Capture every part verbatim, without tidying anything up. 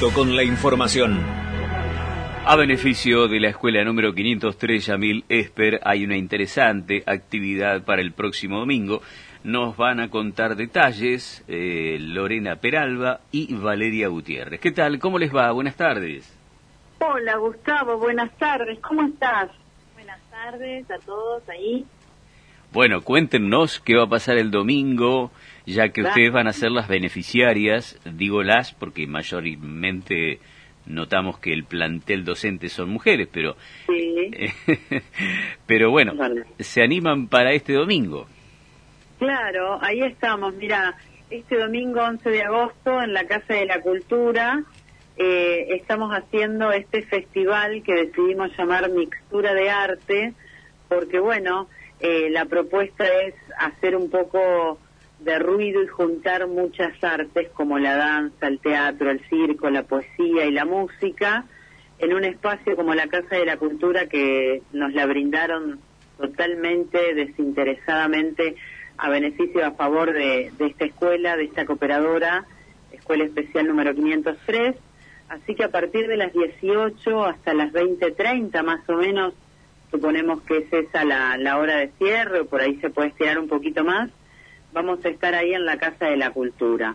contacto con la información. A beneficio de la escuela número quinientos tres Yamil Esper hay una interesante actividad para el próximo domingo. Nos van a contar detalles eh, Lorena Peralba y Valeria Gutiérrez. ¿Qué tal? ¿Cómo les va? Buenas tardes. Hola Gustavo, buenas tardes. ¿Cómo estás? Buenas tardes a todos ahí. Bueno, cuéntenos qué va a pasar el domingo, ya que ustedes van a ser las beneficiarias, digo las porque mayormente notamos que el plantel docente son mujeres, pero sí. pero bueno, se animan para este domingo. Claro, ahí estamos. Mira, este domingo once de agosto en la Casa de la Cultura eh, estamos haciendo este festival que decidimos llamar Mixtura de Arte, porque bueno, eh, la propuesta es hacer un poco de ruido y juntar muchas artes como la danza, el teatro, el circo, la poesía y la música en un espacio como la Casa de la Cultura que nos la brindaron totalmente desinteresadamente a beneficio a favor de, de esta escuela, de esta cooperadora, Escuela Especial número quinientos tres. Así que a partir de las dieciocho hasta las veinte treinta más o menos, suponemos que es esa la, la hora de cierre, o por ahí se puede estirar un poquito más, vamos a estar ahí en la Casa de la Cultura.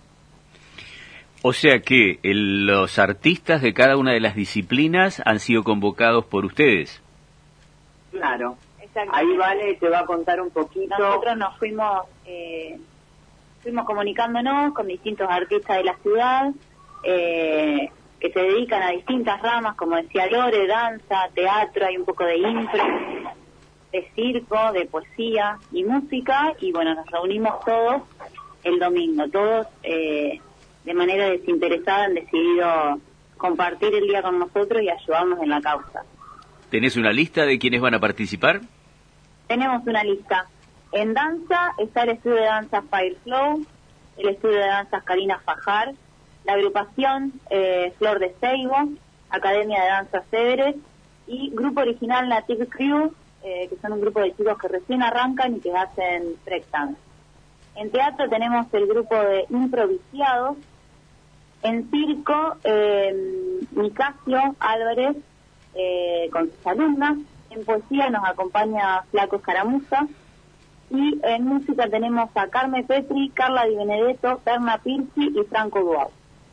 O sea que el, los artistas de cada una de las disciplinas han sido convocados por ustedes. Claro, ahí Vale te va a contar un poquito. Nosotros nos fuimos, eh, fuimos comunicándonos con distintos artistas de la ciudad, eh, que se dedican a distintas ramas, como decía Lore, danza, teatro, hay un poco de impro, de circo, de poesía y música, y bueno, nos reunimos todos el domingo, todos eh, de manera desinteresada han decidido compartir el día con nosotros y ayudarnos en la causa. ¿Tenés una lista de quiénes van a participar? Tenemos una lista. En danza está el estudio de danza Fireflow, el estudio de danza Karina Fajar, la agrupación eh, Flor de Seibo, Academia de Danza Céveres y grupo original Native Crew, eh, que son un grupo de chicos que recién arrancan y que hacen breakdance. En teatro tenemos el grupo de Improviciados. En circo, eh, Nicasio Álvarez eh, con sus alumnas. En poesía nos acompaña Flaco Escaramuza. Y en música tenemos a Carmen Petri, Carla Di Benedetto, Berna Pirci y Franco Duau.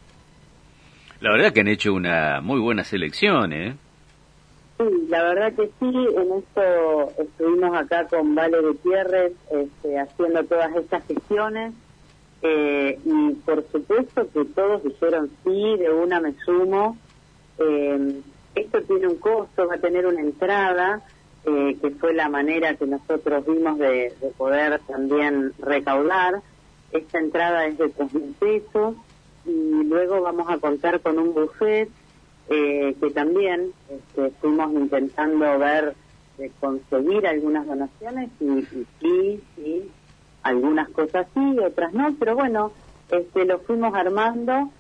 La verdad que han hecho una muy buena selección, ¿eh? Sí, la verdad que sí. En esto estuvimos acá con Vale Gutiérrez este, haciendo todas estas gestiones. Eh, y por supuesto que todos dijeron sí, de una me sumo. Eh, esto tiene un costo, va a tener una entrada, eh, que fue la manera que nosotros vimos de, de poder también recaudar. Esta entrada es de tres mil pesos y luego vamos a contar con un buffet eh, que también este, fuimos intentando ver de conseguir algunas donaciones y, y sí, sí, algunas cosas sí, otras no, pero bueno, este lo fuimos armando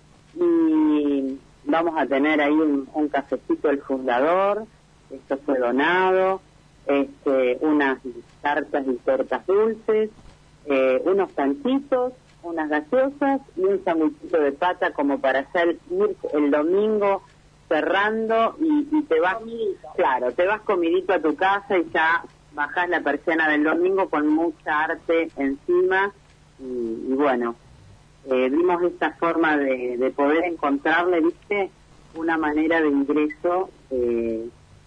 y vamos a tener ahí un, un cafecito del fundador, esto fue donado, este unas tartas y tortas dulces, eh, unos panchitos, unas gaseosas y un sanguchito de pata como para hacer ir el domingo cerrando y, y te vas, comidito. Claro, te vas comidito a tu casa y ya bajás la persiana del domingo con mucha arte encima y, y bueno, eh, vimos esta forma de, de poder encontrarle, viste, una manera de ingreso, eh,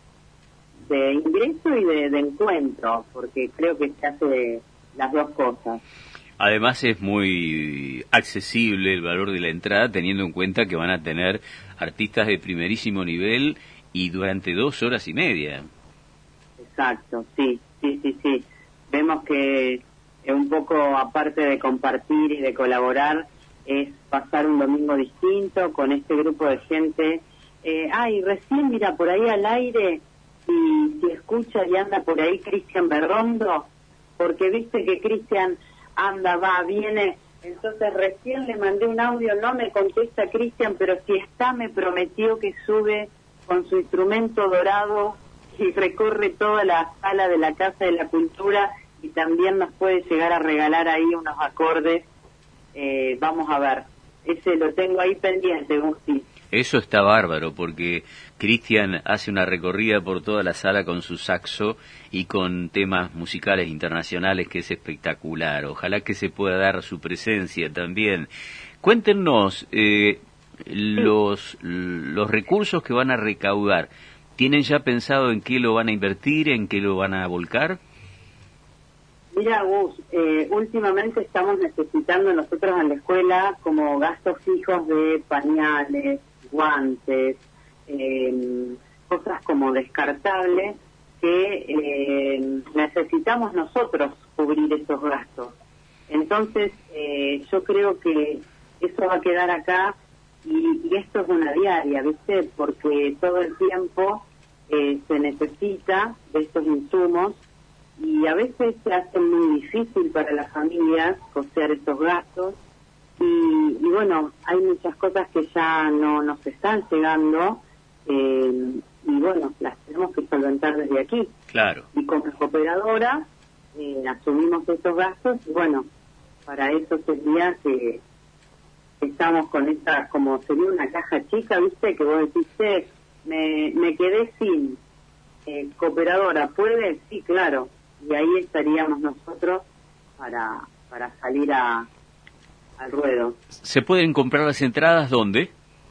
de ingreso y de, de encuentro, porque creo que se hace las dos cosas. Además es muy accesible el valor de la entrada, teniendo en cuenta que van a tener artistas de primerísimo nivel y durante dos horas y media. Exacto, sí, sí, sí, sí. Vemos que eh, un poco aparte de compartir y de colaborar, es pasar un domingo distinto con este grupo de gente. Eh, ay, recién mira por ahí al aire, y si escucha y anda por ahí Cristian Berrondo, porque viste que Cristian anda, va, viene, entonces recién le mandé un audio, no me contesta Cristian, pero si está me prometió que sube con su instrumento dorado y recorre toda la sala de la Casa de la Cultura y también nos puede llegar a regalar ahí unos acordes. Eh, vamos a ver, ese lo tengo ahí pendiente, Gusti. Eso está bárbaro, porque Cristian hace una recorrida por toda la sala con su saxo y con temas musicales internacionales que es espectacular. Ojalá que se pueda dar su presencia también. Cuéntenos eh, los, los recursos que van a recaudar. ¿Tienen ya pensado en qué lo van a invertir, en qué lo van a volcar? Mira, Gus, eh, últimamente estamos necesitando nosotros en la escuela como gastos fijos de pañales, guantes, eh, cosas como descartables que eh, necesitamos nosotros cubrir esos gastos. Entonces, eh, yo creo que eso va a quedar acá y, y esto es una diaria, ¿viste? Porque todo el tiempo eh, se necesita de estos insumos y a veces se hace muy difícil para las familias costear estos gastos y, y bueno, hay muchas cosas que ya no nos están llegando eh, y bueno, las tenemos que solventar desde aquí. Claro. Y como cooperadora eh, asumimos estos gastos y bueno, para eso sería que estamos con esta, como sería una caja chica, ¿viste? Que vos decís, eh, me, me quedé sin eh, cooperadora, ¿puede? Sí, claro. Y ahí estaríamos nosotros para para salir a al ruedo. ¿Se pueden comprar las entradas dónde?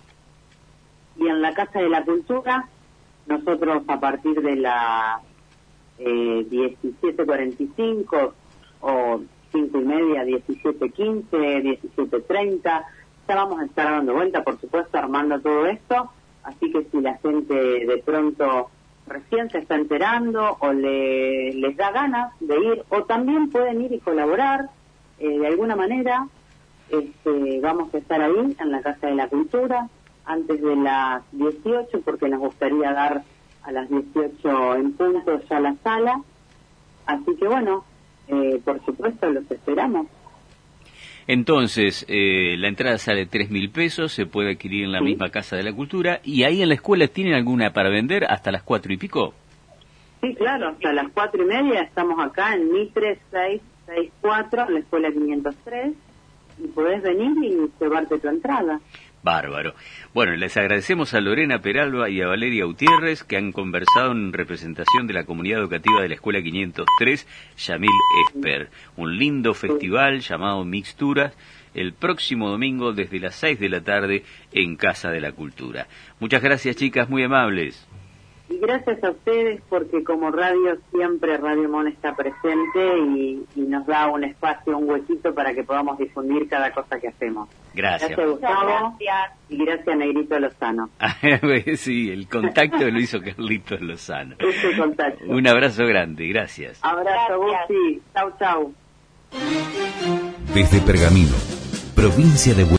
Y en la Casa de la Cultura, nosotros a partir de las eh, diecisiete cuarenta y cinco o cinco y media, diecisiete quince, diecisiete treinta, ya vamos a estar dando vuelta, por supuesto, armando todo esto, así que si la gente de pronto recién se está enterando o le, les da ganas de ir, o también pueden ir y colaborar eh, de alguna manera, este, vamos a estar ahí en la Casa de la Cultura antes de las dieciocho, porque nos gustaría dar a las dieciocho en punto ya la sala, así que bueno, eh, por supuesto los esperamos. Entonces, eh, la entrada sale tres mil pesos, se puede adquirir en la sí. misma Casa de la Cultura, y ahí en la escuela ¿tienen alguna para vender hasta las cuatro y pico? Sí, claro, hasta las cuatro y media estamos acá en Mitre seiscientos sesenta y cuatro, en la escuela quinientos tres, y podés venir y llevarte tu entrada. Bárbaro. Bueno, les agradecemos a Lorena Peralba y a Valeria Gutiérrez que han conversado en representación de la comunidad educativa de la Escuela quinientos tres, Yamil Esper. Un lindo festival llamado Mixturas, el próximo domingo desde las seis de la tarde en Casa de la Cultura. Muchas gracias, chicas, muy amables. Y gracias a ustedes porque como radio siempre Radio Mon está presente y, y nos da un espacio, un huequito para que podamos difundir cada cosa que hacemos. Gracias. Gracias, Gustavo. Gracias. Y gracias, Negrito Lozano. Sí, el contacto lo hizo Carlitos Lozano. Ese contacto. Un abrazo grande, gracias. Abrazo, Gusti. Chau, chau. Desde Pergamino, provincia de Buenos Aires.